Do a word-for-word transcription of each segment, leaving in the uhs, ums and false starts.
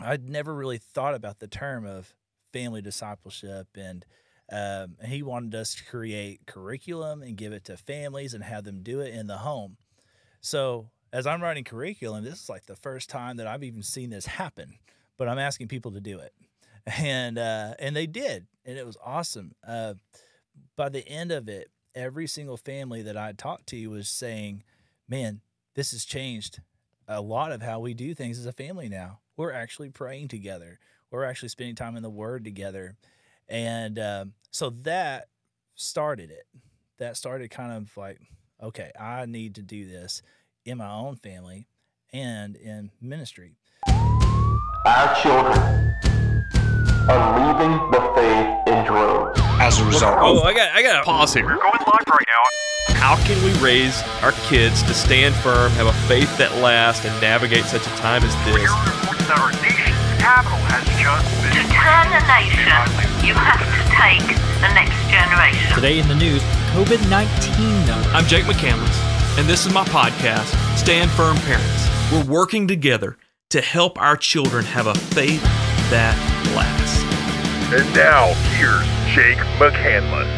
I'd never really thought about the term of family discipleship, and um, he wanted us to create curriculum and give it to families and have them do it in the home. So as I'm writing curriculum, this is like the first time that I've even seen this happen, but I'm asking people to do it. And uh, and they did, and it was awesome. Uh, by the end of it, every single family that I talked to was saying, man, this has changed a lot of how we do things as a family now. We're actually praying together. We're actually spending time in the Word together. And um, so that started it. That started kind of like, okay, I need to do this in my own family and in ministry. Our children are leaving the faith in droves. As a result. Oh, I got I got to pause here. We're going live right now. How can we raise our kids to stand firm, have a faith that lasts, and navigate such a time as this? We're reporting that our nation's capital has just been... To turn a nation, you have to take the next generation. Today in the news, COVID nineteen numbers. I'm Jake McCandless, and this is my podcast, Stand Firm Parents. We're working together to help our children have a faith that lasts. And now, here's Jake McCandless.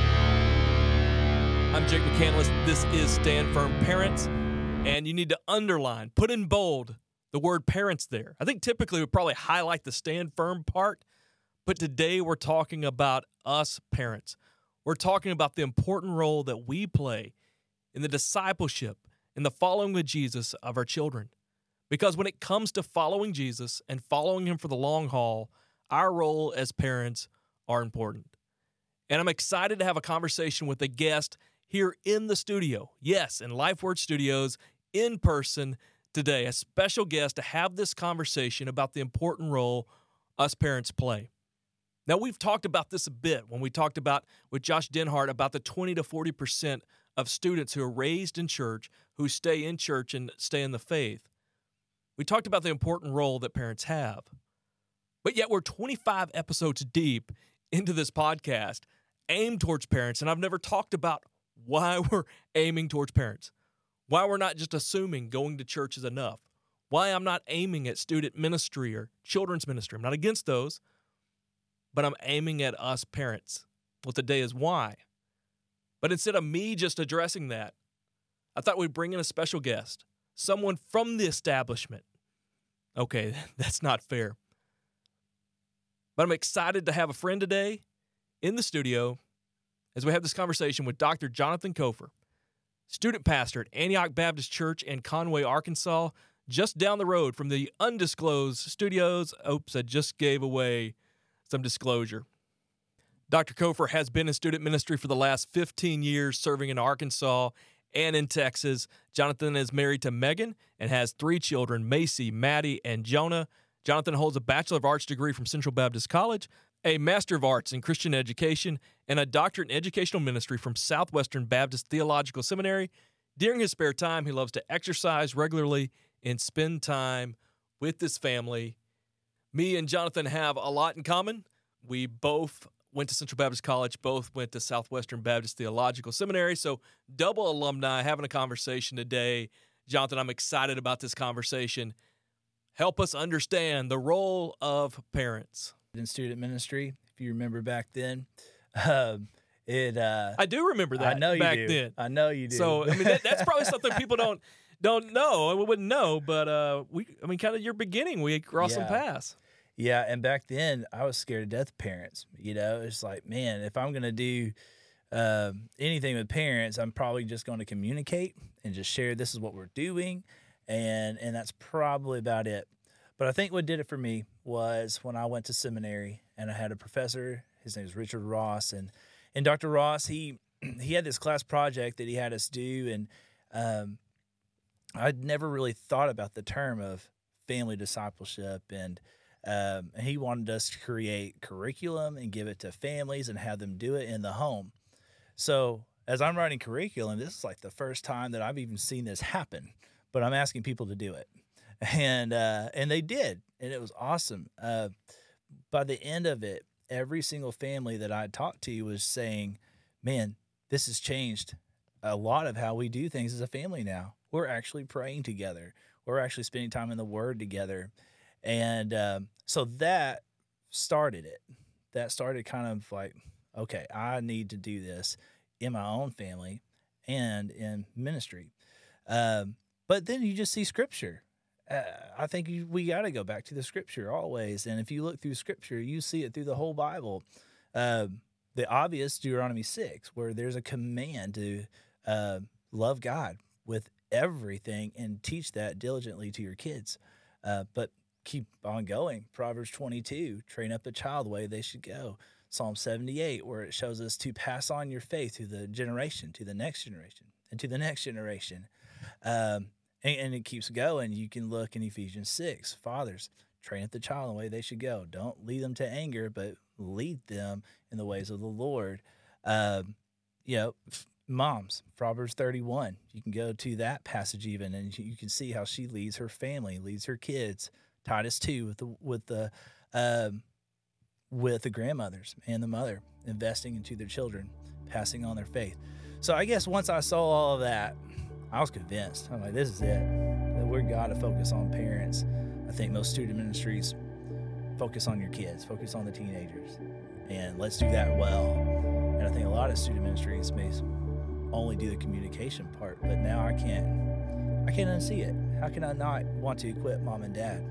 I'm Jake McCandless. This is Stand Firm Parents, and you need to underline, put in bold the word parents there. I think typically we probably highlight the stand firm part, but today we're talking about us parents. We're talking about the important role that we play in the discipleship, in the following of Jesus of our children. Because when it comes to following Jesus and following him for the long haul, our role as parents are important. And I'm excited to have a conversation with a guest here in the studio. Yes, in LifeWord Studios, in person today. A special guest to have this conversation about the important role us parents play. Now, we've talked about this a bit when we talked about with Josh Denhart about the twenty to forty percent of students who are raised in church, who stay in church and stay in the faith. We talked about the important role that parents have. But yet we're twenty-five episodes deep into this podcast aimed towards parents, and I've never talked about why we're aiming towards parents, why we're not just assuming going to church is enough, why I'm not aiming at student ministry or children's ministry. I'm not against those, but I'm aiming at us parents. Well, today is why. But instead of me just addressing that, I thought we'd bring in a special guest, someone from the establishment. Okay, that's not fair. But I'm excited to have a friend today in the studio as we have this conversation with Doctor Jonathan Cofer, student pastor at Antioch Baptist Church in Conway, Arkansas, just down the road from the undisclosed studios. Oops, I just gave away some disclosure. Doctor Cofer has been in student ministry for the last fifteen years, serving in Arkansas and in Texas. Jonathan is married to Megan and has three children, Macy, Maddie, and Jonah. Jonathan holds a Bachelor of Arts degree from Central Baptist College, a Master of Arts in Christian Education, and a Doctorate in Educational Ministry from Southwestern Baptist Theological Seminary. During his spare time, he loves to exercise regularly and spend time with his family. Me and Jonathan have a lot in common. We both went to Central Baptist College, both went to Southwestern Baptist Theological Seminary, so double alumni having a conversation today. Jonathan, I'm excited about this conversation. Help us understand the role of parents. In student ministry, if you remember back then, um, it. Uh, I do remember that. I know you back do. then. I know you do. So I mean, that, that's probably something people don't don't know. We wouldn't know, but uh, we. I mean, kind of your beginning, we crossed some Yeah. paths. Yeah, and back then I was scared to death of parents. You know, it's like, man, if I'm gonna do um, anything with parents, I'm probably just going to communicate and just share this is what we're doing, and and that's probably about it. But I think what did it for me was when I went to seminary and I had a professor. His name is Richard Ross, and and Doctor Ross, he he had this class project that he had us do, and um, I'd never really thought about the term of family discipleship, and um, and he wanted us to create curriculum and give it to families and have them do it in the home. So as I'm writing curriculum, this is like the first time that I've even seen this happen, but I'm asking people to do it. And uh, and they did, and it was awesome. Uh, by the end of it, every single family that I talked to was saying, man, this has changed a lot of how we do things as a family now. We're actually praying together. We're actually spending time in the Word together. And um, so that started it. That started kind of like, okay, I need to do this in my own family and in ministry. Um, but then you just see scripture. Uh, I think you, we got to go back to the scripture always. And if you look through scripture, you see it through the whole Bible. Um, the obvious Deuteronomy six, where there's a command to uh, love God with everything and teach that diligently to your kids. Uh, but keep on going. Proverbs twenty-two, train up a child the way they should go. Psalm seventy-eight, where it shows us to pass on your faith to the generation, to the next generation, and to the next generation. Um, and, and it keeps going. You can look in Ephesians six, fathers, train up the child the way they should go. Don't lead them to anger, but lead them in the ways of the Lord. Um, you know, moms, Proverbs thirty-one, you can go to that passage even, and you can see how she leads her family, leads her kids. Titus two with the with the um, with the grandmothers and the mother investing into their children, passing on their faith. So I guess once I saw all of that, I was convinced. I'm like, this is it. That we've got to focus on parents. I think most student ministries focus on your kids, focus on the teenagers, and let's do that well. And I think a lot of student ministries may only do the communication part, but now I can't, I can't unsee it. How can I not want to equip mom and dad?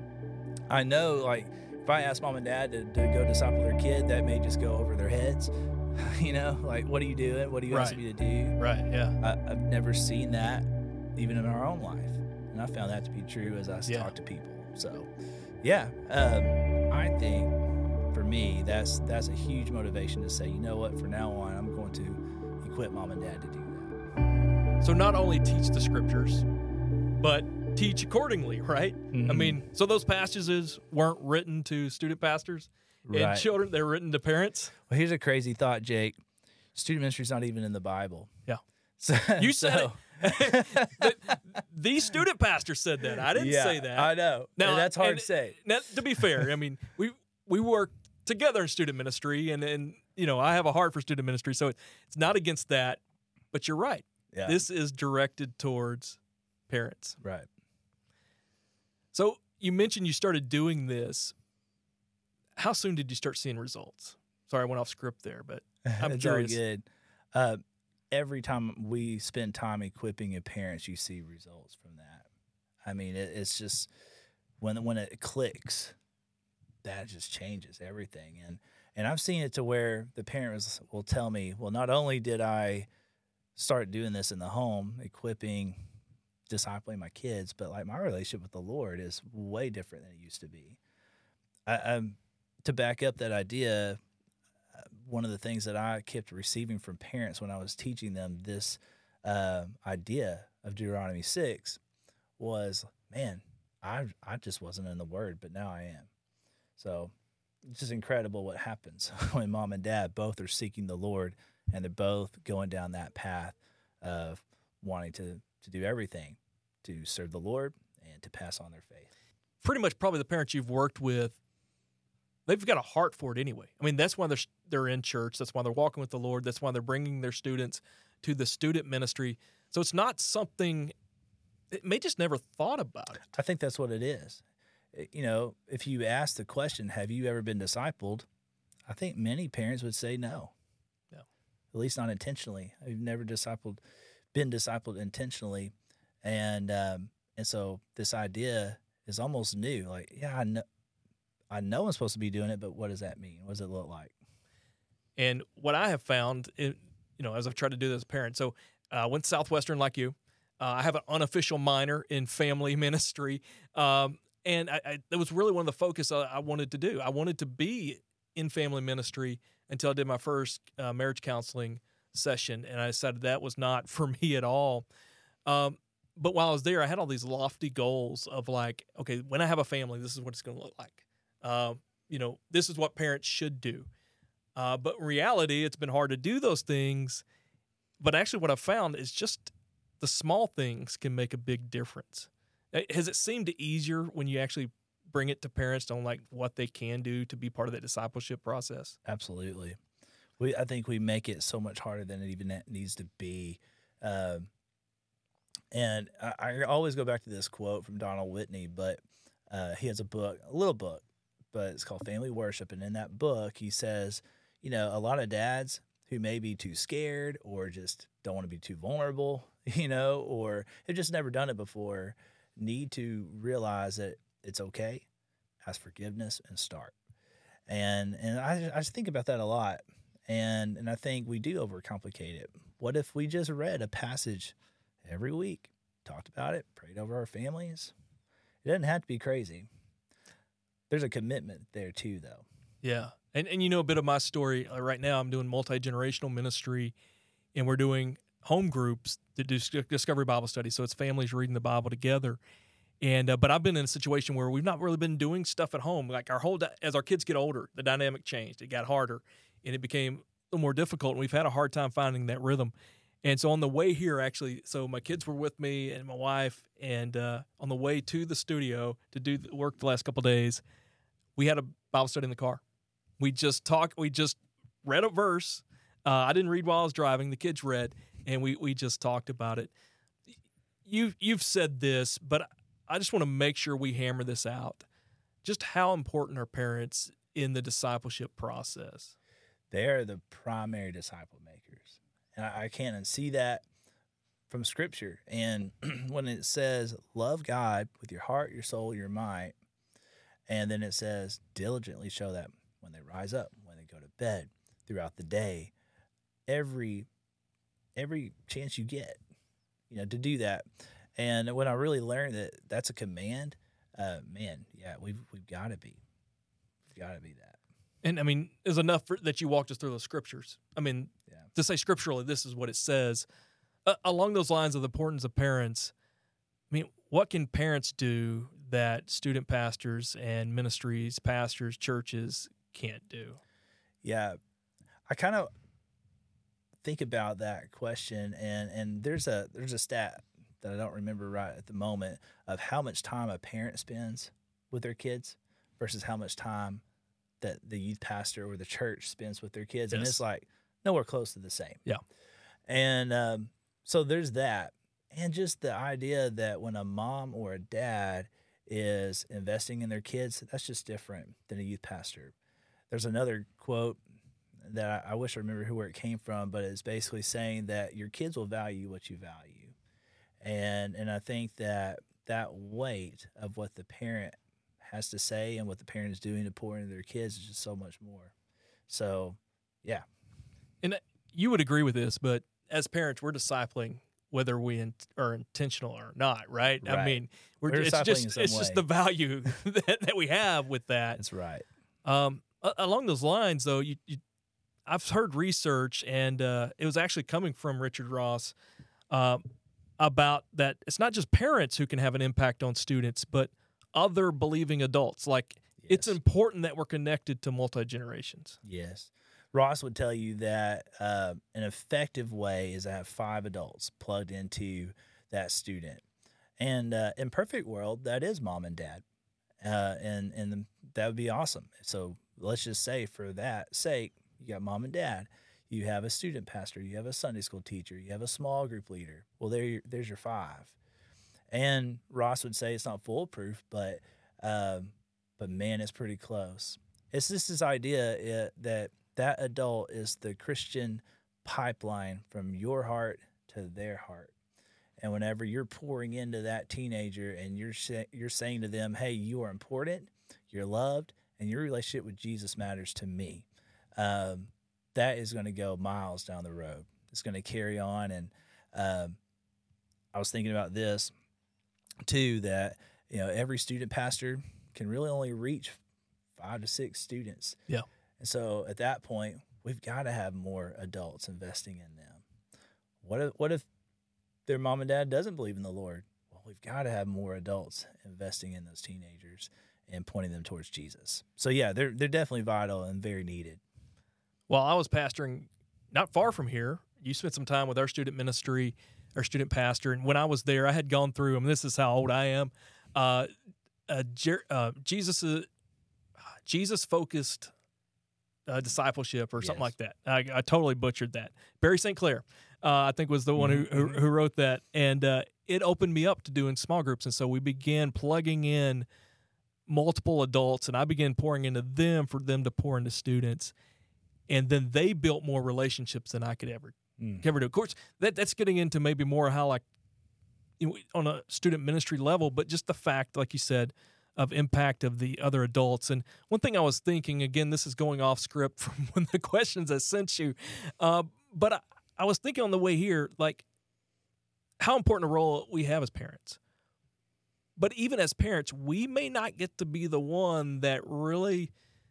I know, like, if I ask mom and dad to, to go disciple their kid, that may just go over their heads. You know, like, what are you doing? What do you Right. ask me to do? Right, yeah. I, I've never seen that even in our own life. And I found that to be true as I Yeah. talk to people. So, yeah, um, I think for me, that's that's a huge motivation to say, you know what, from now on, I'm going to equip mom and dad to do that. So not only teach the scriptures, but teach accordingly, right? I Mhm. mean, so those passages weren't written to student pastors and Right. children, they're written to parents. Well, here's a crazy thought, Jake. Student ministry is not even in the Bible. Yeah. So, You said so, it. The student pastor said that. I didn't yeah, say that. I know. Now, and that's hard and- to say. Now, to be fair, I mean, we we work together in student ministry, and, and you know, I have a heart for student ministry, so it, it's not against that, but you're right. Yeah. This is directed towards parents. Right. So you mentioned you started doing this. How soon did you start seeing results? Sorry, I went off script there, but I'm It's curious. all good. Uh, every time we spend time equipping your parents, you see results from that. I mean, it, it's just when when it clicks, that just changes everything. And and I've seen it to where the parents will tell me, well, not only did I start doing this in the home, equipping, discipling my kids, but like my relationship with the Lord is way different than it used to be. I, I'm to back up that idea. One of the things that I kept receiving from parents when I was teaching them this uh, idea of Deuteronomy six was, man, I I just wasn't in the Word, but now I am. So it's just incredible what happens when mom and dad both are seeking the Lord and they're both going down that path of wanting to, to do everything to serve the Lord and to pass on their faith. Pretty much probably the parents you've worked with, they've got a heart for it anyway. I mean, that's why they're they're in church. That's why they're walking with the Lord. That's why they're bringing their students to the student ministry. So it's not something they may just never thought about it. I think that's what it is. It- You know, if you ask the question, have you ever been discipled? I think many parents would say no. No. At least not intentionally. I've never discipled, been discipled intentionally. And um, and so this idea is almost new. Like, yeah, I know, I know I'm supposed to be doing it, but what does that mean? What does it look like? And what I have found, in, you know, as I've tried to do this as a parent, so uh, I went to Southwestern like you. Uh, I have an unofficial minor in family ministry. Um, and I, I, that was really one of the focus I, I wanted to do. I wanted to be in family ministry until I did my first uh, marriage counseling session. And I decided that was not for me at all. Um, but while I was there, I had all these lofty goals of like, okay, when I have a family, this is what it's going to look like. Uh, you know, this is what parents should do. Uh, but in reality, it's been hard to do those things. But actually what I've found is just the small things can make a big difference. Uh, Has it seemed easier when you actually bring it to parents on like what they can do to be part of that discipleship process? Absolutely. We I think we make it so much harder than it even needs to be. Um, and I, I always go back to this quote from Donald Whitney, but Uh, he has a book, a little book, but it's called Family Worship. And in that book, he says, you know, a lot of dads who may be too scared or just don't want to be too vulnerable, you know, or have just never done it before, need to realize that it's okay, ask forgiveness, and start. And and I, I just think about that a lot. And and I think we do overcomplicate it. What if we just read a passage every week, talked about it, prayed over our families? It doesn't have to be crazy. There's a commitment there too, though. Yeah. And and you know a bit of my story. Uh, right now I'm doing multi-generational ministry, and we're doing home groups that do Discovery Bible Study. So it's families reading the Bible together. And uh, but I've been in a situation where we've not really been doing stuff at home. Like our whole, as our kids get older, the dynamic changed. It got harder, and it became a little more difficult. And we've had a hard time finding that rhythm. And so on the way here, actually, so my kids were with me and my wife, and uh, on the way to the studio to do the work the last couple of days, we had a Bible study in the car. We just talked. We just read a verse. Uh, I didn't read while I was driving. The kids read, and we we just talked about it. You you've said this, but I just want to make sure we hammer this out. Just how important are parents in the discipleship process? They are the primary disciple makers. And I, I can't unsee that from Scripture. And when it says, love God with your heart, your soul, your mind, and then it says, diligently show that when they rise up, when they go to bed, throughout the day, every every chance you get, you know, to do that. And when I really learned that that's a command, uh, man, yeah, we've we've got to be, we've got to be that. And I mean, is enough for, that you walked us through those scriptures. I mean, Yeah. to say scripturally, this is what it says. Uh, along those lines of the importance of parents, I mean, what can parents do that student pastors and ministries, pastors, churches can't do? Yeah, I kind of think about that question, and and there's a there's a stat that I don't remember right at the moment of how much time a parent spends with their kids versus how much time that the youth pastor or the church spends with their kids, and Yes. it's like nowhere close to the same. Yeah. And um, so there's that, and just the idea that when a mom or a dad is investing in their kids, that's just different than a youth pastor. There's another quote that I, I wish I remember who where it came from, but it's basically saying that your kids will value what you value. And and I think that that weight of what the parent has to say and what the parent is doing to pour into their kids is just so much more. So, yeah. And you would agree with this, but as parents, we're discipling whether we in, are intentional or not, right? I Right. mean, we're, We're it's discipling just in some it's just way. the value that, that we have with that. That's right. Um, a- along those lines, though, you, you I've heard research, and uh, it was actually coming from Richard Ross uh, about that. It's not just parents who can have an impact on students, but other believing adults. Like it's Yes. important that we're connected to multi generations. Yes. Ross would tell you that uh, an effective way is to have five adults plugged into that student. And uh, in perfect world, that is mom and dad. Uh, and, and that would be awesome. So let's just say for that sake, you got mom and dad. You have a student pastor. You have a Sunday school teacher. You have a small group leader. Well, there, there's your five. And Ross would say it's not foolproof, but um, but man, it's pretty close. It's just this idea uh, that that adult is the Christian pipeline from your heart to their heart. And whenever you're pouring into that teenager and you're sa- you're saying to them, "Hey, you are important, you're loved, and your relationship with Jesus matters to me," um, that is going to go miles down the road. It's going to carry on. And um, I was thinking about this too, that you know every student pastor can really only reach five to six students. Yeah. And so at that point, we've got to have more adults investing in them. What if, what if their mom and dad doesn't believe in the Lord? Well, we've got to have more adults investing in those teenagers and pointing them towards Jesus. So yeah, they're they're definitely vital and very needed. Well, I was pastoring not far from here. You spent some time with our student ministry, our student pastor, and when I was there, I had gone through, and this is how old I am, uh, uh, Jer- uh, Jesus, uh, Jesus-focused uh, discipleship or something Yes. like that. I, I totally butchered that. Barry Saint Clair, uh, I think, was the one who, who who wrote that, and uh, it opened me up to doing small groups, and so we began plugging in multiple adults, and I began pouring into them for them to pour into students, and then they built more relationships than I could ever Mm. ever do. Of course, that that's getting into maybe more how like you know, on a student ministry level, but just the fact, like you said, of impact of the other adults. And one thing I was thinking, again, this is going off script from one of the questions I sent you, uh, but I, I was thinking on the way here, like how important a role we have as parents. But even as parents, we may not get to be the one that really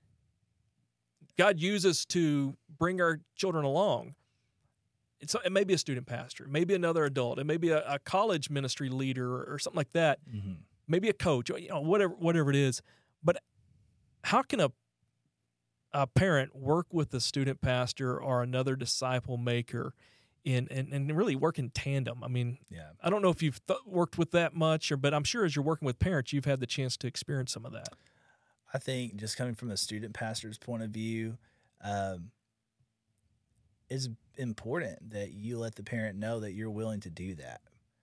God uses to bring our children along. It's, it may be a student pastor, maybe another adult, it may be a, a college ministry leader or, or something like that, Mm-hmm. maybe a coach, you know, whatever whatever it is. But how can a a parent work with a student pastor or another disciple maker in and, and really work in tandem? I mean, Yeah. I don't know if you've th- worked with that much, or but I'm sure as you're working with parents, you've had the chance to experience some of that. I think just coming from a student pastor's point of view, um, it's important that you let the parent know that you're willing to do that.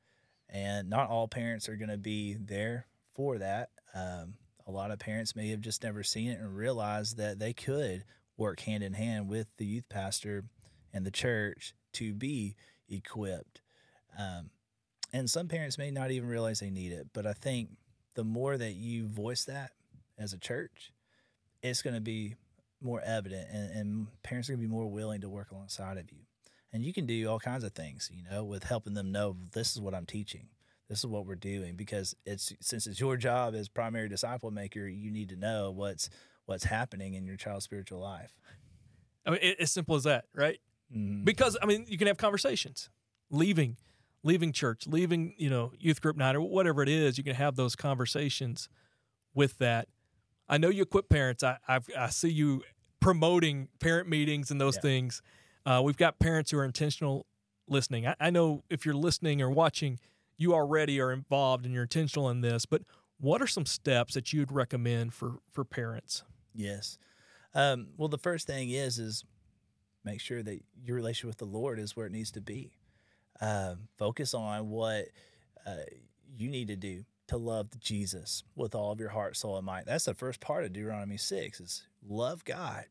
And not all parents are going to be there for that. Um, a lot of parents may have just never seen it and realized that they could work hand in hand with the youth pastor and the church to be equipped. Um, and some parents may not even realize they need it. But I think the more that you voice that as a church, it's going to be more evident, and, and parents are going to be more willing to work alongside of you. And you can do all kinds of things, you know, with helping them know this is what I'm teaching. This is what we're doing, because it's since it's your job as primary disciple maker, you need to know what's what's happening in your child's spiritual life. I mean, it, as simple as that, right? Mm-hmm. Because I mean, you can have conversations, leaving, leaving church, leaving, you know, youth group night or whatever it is. You can have those conversations with that. I know you equip parents. I I've, I see you promoting parent meetings and those Yeah. things. Uh, we've got parents who are intentional listening. I, I know if you're listening or watching, you already are involved and you're intentional in this. But what are some steps that you'd recommend for for parents? Yes. Um, well, the first thing is is make sure that your relationship with the Lord is where it needs to be. Um, focus on what uh, you need to do to love Jesus with all of your heart, soul, and might. That's the first part of Deuteronomy six is love God.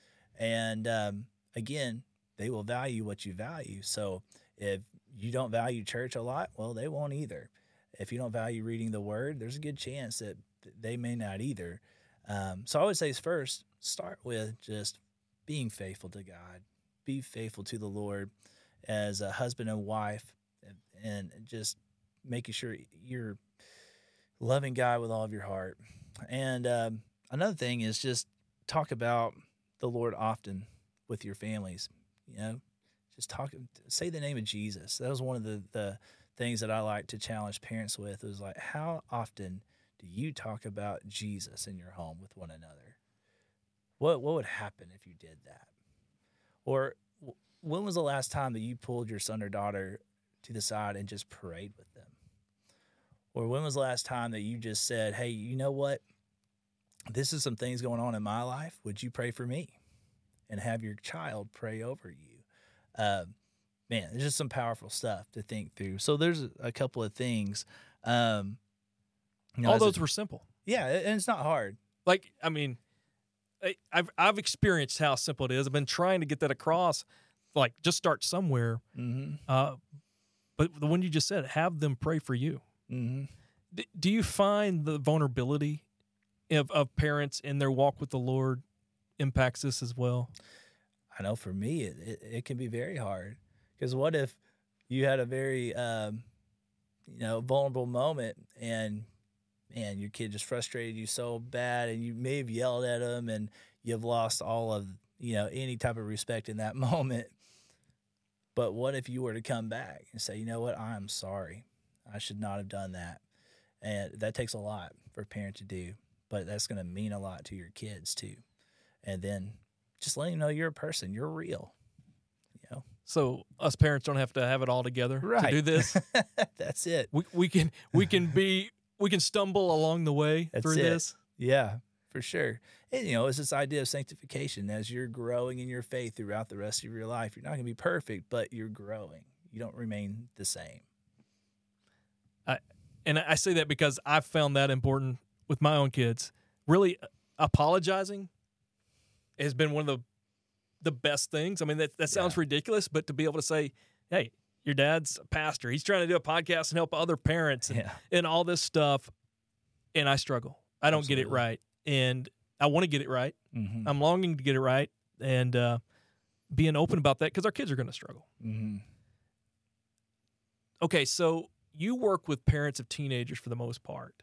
And um, again, they will value what you value. So if you don't value church a lot, well, they won't either. If you don't value reading the word, there's a good chance that they may not either. Um, so I would say first, start with just being faithful to God. Be faithful to the Lord as a husband and wife, and just making sure you're loving God with all of your heart. And um, another thing is just talk about the Lord often with your families. You know, just talk, say the name of Jesus. That was one of the, the things that I like to challenge parents with. It was like, how often do you talk about Jesus in your home with one another? What what would happen if you did that? Or w- when was the last time that you pulled your son or daughter to the side and just prayed with them? Or when was the last time that you just said, hey, you know what? This is some things going on in my life. Would you pray for me? And have your child pray over you. Uh, man, there's just some powerful stuff to think through. So there's a couple of things. Um, you know, All as those a- were simple. yeah, and it's not hard. Like, I mean, I- I've I've experienced how simple it is. I've been trying to get that across. Like, just start somewhere. Mm-hmm. Uh, but the one you just said, have them pray for you. Mm-hmm. D- do you find the vulnerability of, of parents in their walk with the Lord impacts this as well? I know for me, it, it, it can be very hard, because what if you had a very, um, you know, vulnerable moment, and man, your kid just frustrated you so bad, and you may have yelled at them, and you've lost all of, you know, any type of respect in that moment. But what if you were to come back and say, you know what, I'm sorry. I should not have done that. And that takes a lot for a parent to do, but that's going to mean a lot to your kids too. And then just letting them know you're a person, you're real, you know? So us parents don't have to have it all together to do this. That's it. We we can we can be we can stumble along the way That's through it. this. Yeah, for sure. And, you know, it's this idea of sanctification. As you're growing in your faith throughout the rest of your life, you're not going to be perfect, but you're growing. You don't remain the same. I, and I say that because I've found that important with my own kids. really apologizing has been one of the the best things. I mean, that, that sounds Yeah. ridiculous, but to be able to say, hey, your dad's a pastor. He's trying to do a podcast and help other parents and, Yeah. and all this stuff, and I struggle. I don't get it Absolutely. right, and I want to get it right. Mm-hmm. I'm longing to get it right, and uh, being open about that because our kids are going to struggle. Mm-hmm. Okay, so you work with parents of teenagers for the most part.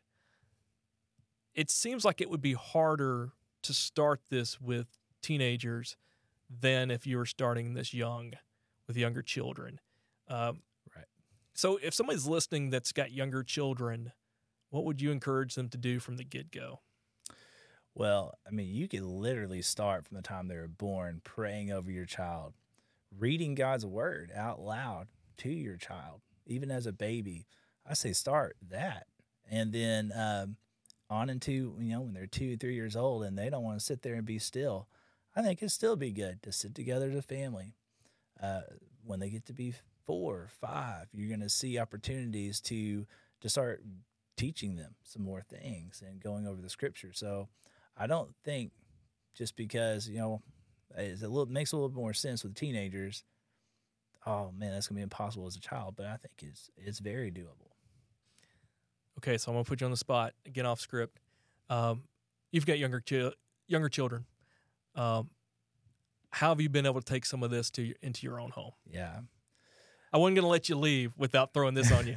It seems like it would be harder to start this with teenagers than if you were starting this young with younger children. Um, Right. So if somebody's listening that's got younger children, what would you encourage them to do from the get-go? Well, I mean, you could literally start from the time they were born, praying over your child, reading God's word out loud to your child, even as a baby. I say start that. And then um, on into, you know, when they're two, three years old and they don't want to sit there and be still, I think it'd still be good to sit together as a family. Uh, when they get to be four, five, you're going to see opportunities to, to start teaching them some more things and going over the scripture. So I don't think just because, you know, it's a little, makes a little more sense with teenagers. Oh man, that's gonna be impossible as a child, but I think it's it's very doable. Okay, so I'm gonna put you on the spot again, off script. Um, you've got younger chi- younger children. Um, how have you been able to take some of this to your, into your own home? Yeah, I wasn't gonna let you leave without throwing this on you.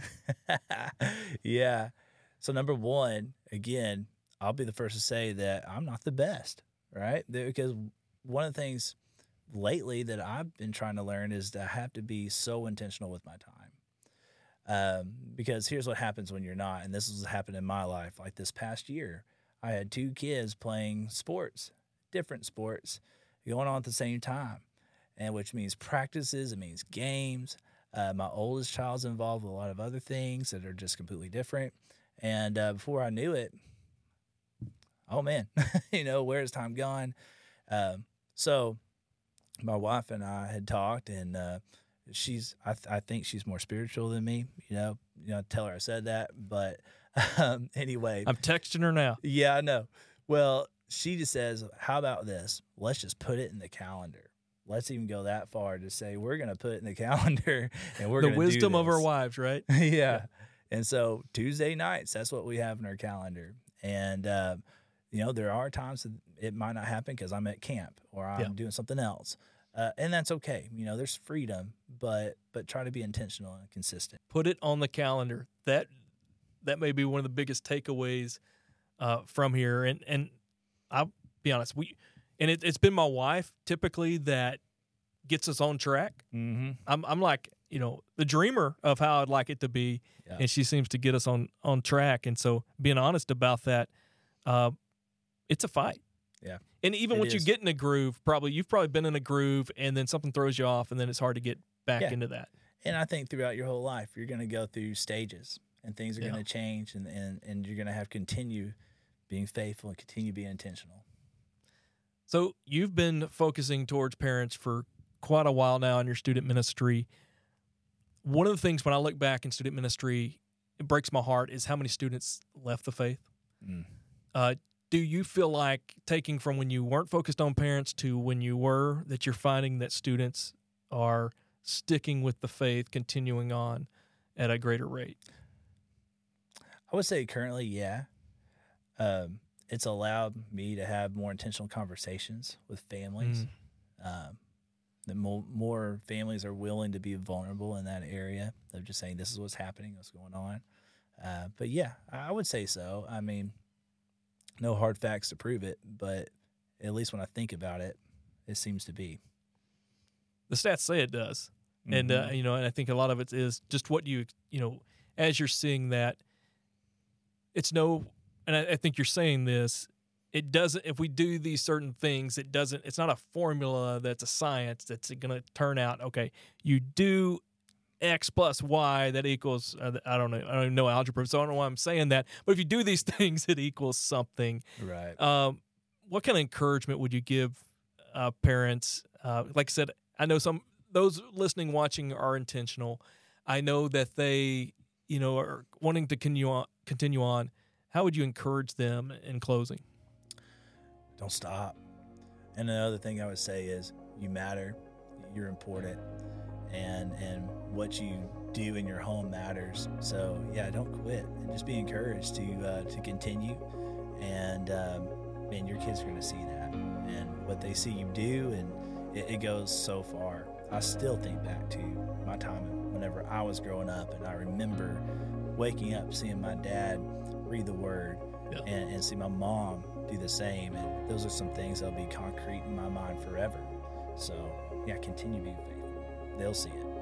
yeah. So number one, again, I'll be the first to say that I'm not the best, right? Because one of the things lately that I've been trying to learn is that I have to be so intentional with my time. Um, because here's what happens when you're not, and this has happened in my life. Like this past year, I had two kids playing sports, different sports, going on at the same time, and which means practices, it means games. Uh, my oldest child's involved with a lot of other things that are just completely different. And uh, before I knew it, oh man, you know, where's time gone? Um, so my wife and I had talked, and uh, she's, I, th- I think she's more spiritual than me, you know, you know, tell her I said that, but um, anyway. I'm texting her now. Yeah, I know. Well, she just says, how about this? Let's just put it in the calendar. Let's even go that far to say we're going to put it in the calendar and we're The going to do wisdom of our this. wives, right? yeah. Yeah. And so Tuesday nights, that's what we have in our calendar. And, uh, you know, there are times that it might not happen because I'm at camp or I'm Yeah. doing something else. Uh, and that's okay. You know, there's freedom, but but try to be intentional and consistent. Put it on the calendar. That that may be one of the biggest takeaways uh, from here. And and I'll be honest, we and it, it's been my wife typically that gets us on track. Mm-hmm. I'm I'm like, you know, the dreamer of how I'd like it to be, Yeah. and she seems to get us on on track. And so being honest about that, uh, it's a fight. Yeah. And even It once you is. get in a groove, probably you've probably been in a groove, and then something throws you off, and then it's hard to get back Yeah. into that. And I think throughout your whole life, you're going to go through stages and things are Yeah. going to change and, and, and you're going to have to continue being faithful and continue being intentional. So you've been focusing towards parents for quite a while now in your student ministry. One of the things when I look back in student ministry, it breaks my heart is how many students left the faith. Mm. Uh, do you feel like taking from when you weren't focused on parents to when you were, that you're finding that students are sticking with the faith, continuing on at a greater rate? I would say currently, yeah. Um, it's allowed me to have more intentional conversations with families. Um, that more, more families are willing to be vulnerable in that area of just saying, this is what's happening, what's going on. Uh, but yeah, I would say so. I mean, no hard facts to prove it, but at least when I think about it, it seems to be. The stats say it does. And, uh, Mhm. you know, and I think a lot of it is just what you, you know, as you're seeing that, it's no, and I, I think you're saying this, it doesn't, if we do these certain things, it doesn't, it's not a formula that's a science that's going to turn out, okay, you do X plus Y, that equals, uh, I don't know, I don't even know algebra, so I don't know why I'm saying that, but if you do these things, it equals something. Right. Um, what kind of encouragement would you give uh, parents? Uh, like I said, I know some, those listening, watching are intentional. I know that they, you know, are wanting to continue on, continue on. How would you encourage them in closing? don't stop. And another thing I would say is you matter, you're important, and and what you do in your home matters. So yeah, don't quit, and just be encouraged to uh, to continue. And um, man, your kids are going to see that, and what they see you do, and it, it goes so far. I still think back to my time whenever I was growing up, and I remember waking up, seeing my dad read the Word, yeah. and, and see my mom do the same. And those are some things that'll be concrete in my mind forever. So yeah, continue being faithful. They'll see it.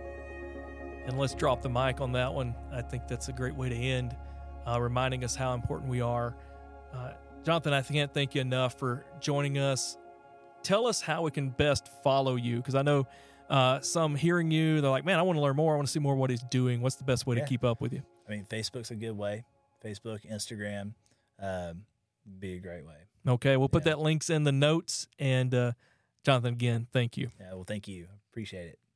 And let's drop the mic on that one. I think that's a great way to end, uh, reminding us how important we are. Uh, Jonathan, I can't thank you enough for joining us. Tell us how we can best follow you, because I know uh, some hearing you, they're like, man, I want to learn more. I want to see more of what he's doing. What's the best way yeah. to keep up with you? I mean, Facebook's a good way. Facebook, Instagram, um, be a great way. Okay, we'll put yeah. that links in the notes. And uh, Jonathan, again, thank you. Yeah, well, thank you. Appreciate it.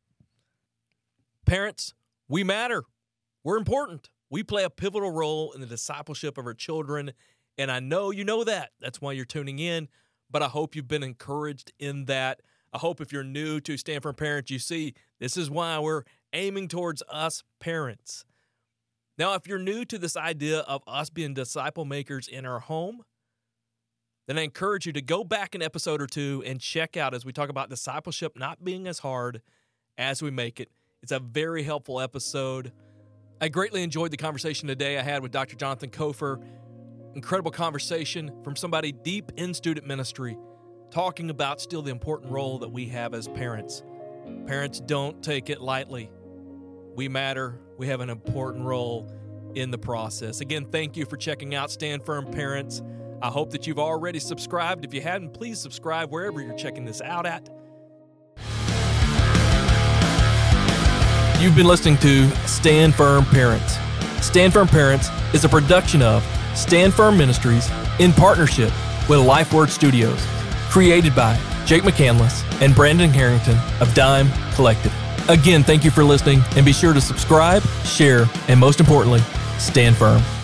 Parents, we matter. We're important. We play a pivotal role in the discipleship of our children, and I know you know that. That's why you're tuning in, but I hope you've been encouraged in that. I hope if you're new to Stand Firm Parents, you see this is why we're aiming towards us parents. Now, if you're new to this idea of us being disciple makers in our home, then I encourage you to go back an episode or two and check out as we talk about discipleship not being as hard as we make it. It's a very helpful episode. I greatly enjoyed the conversation today I had with Doctor Jonathan Kofer. Incredible conversation from somebody deep in student ministry, talking about still the important role that we have as parents. Parents, don't take it lightly. We matter. We have an important role in the process. Again, thank you for checking out Stand Firm Parents. I hope that you've already subscribed. If you hadn't, please subscribe wherever you're checking this out at. You've been listening to Stand Firm Parents. Stand Firm Parents is a production of Stand Firm Ministries in partnership with LifeWord Studios, created by Jake McCandless and Brandon Harrington of Dime Collective. Again, thank you for listening, and be sure to subscribe, share, and most importantly, stand firm.